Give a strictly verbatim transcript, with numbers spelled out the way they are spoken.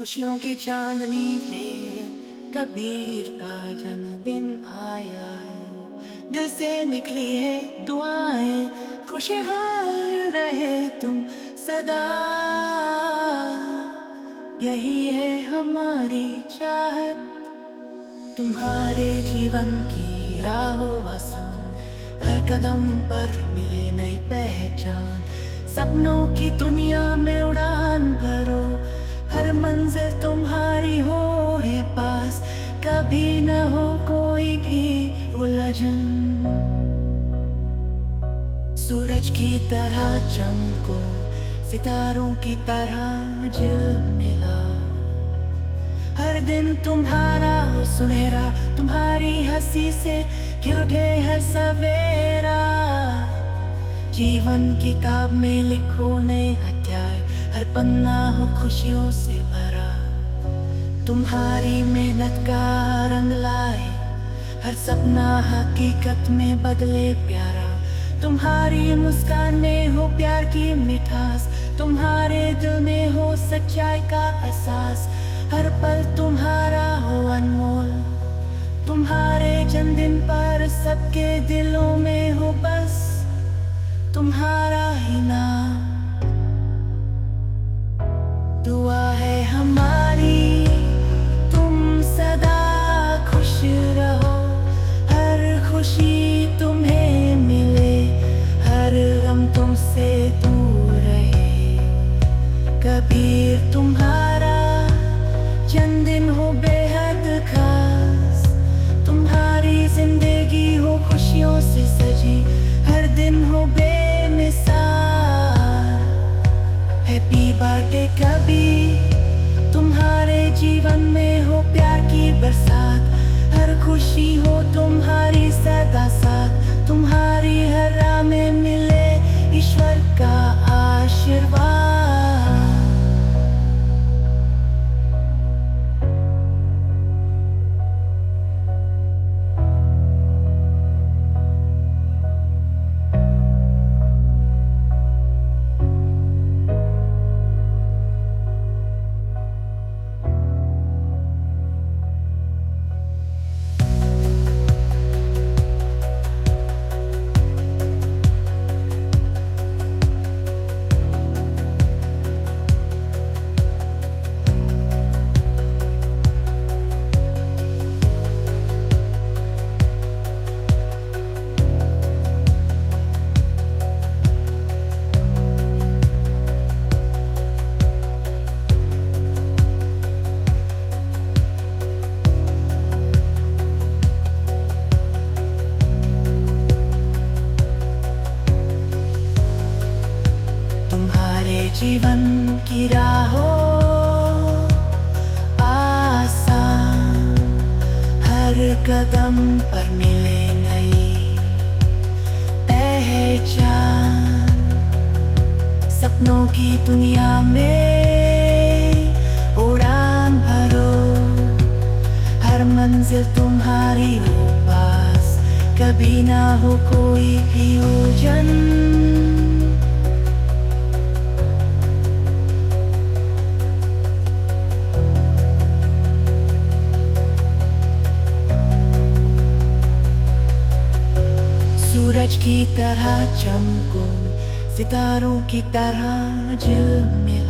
खुशियों की चांदनी में कबीर का जन्मदिन आया है। दिल से निकली है दुआएं, खुशहाल रहे तुम सदा। यही है हमारी चाहत, तुम्हारे जीवन की राहों आसान, हर कदम पर मिले नई पहचान। सपनों की दुनिया में उड़ान भरो, हर मंजिल तुम्हारी हो है पास। कभी न हो कोई भी उलझन, सूरज की तरह चमको, सितारों की तरह जल मिला। हर दिन तुम्हारा हो सुनहरा, तुम्हारी हंसी से खिल उठे हर सवेरा। जीवन की किताब में लिखो नए अध्याय, हर पन्ना हो खुशियों से भरा। तुम्हारी मेहनत का रंग लाए, हर सपना हकीकत में बदले प्यारा। तुम्हारी मुस्कान में हो प्यार की मिठास, तुम्हारे दिल में हो सच्चाई का एहसास। हर पल तुम्हारा हो अनमोल, तुम्हारे जन्मदिन पर सबके दिलों में हो बस तुम्हारा ही नाम। दुआ है हमारी तुम सदा खुश रहो, हर खुशी तुम्हें मिले, हर गम तुमसे दूर रहे। कबीर तुम्हारा जन्मदिन हो बेहद खास, तुम्हारी जिंदगी हो खुशियों से सजी, हर दिन हो बेमिसाल। हैप्पी बर्थडे कबीर, तुम्हारे जीवन में हो प्यार की बरसात। हर खुशी हो तुम्हारी सदा साथ, तुम्हारी हर राह में मिले ईश्वर का आशीर्वाद। जीवन की राहों आसान, हर कदम पर मिले नई पहचान। सपनों की दुनिया में उड़ान भरो, हर मंजिल तुम्हारी हो पास। कभी ना हो कोई भी उलझन, सूरज की तरह चमको, सितारों की तरह झिलमिल।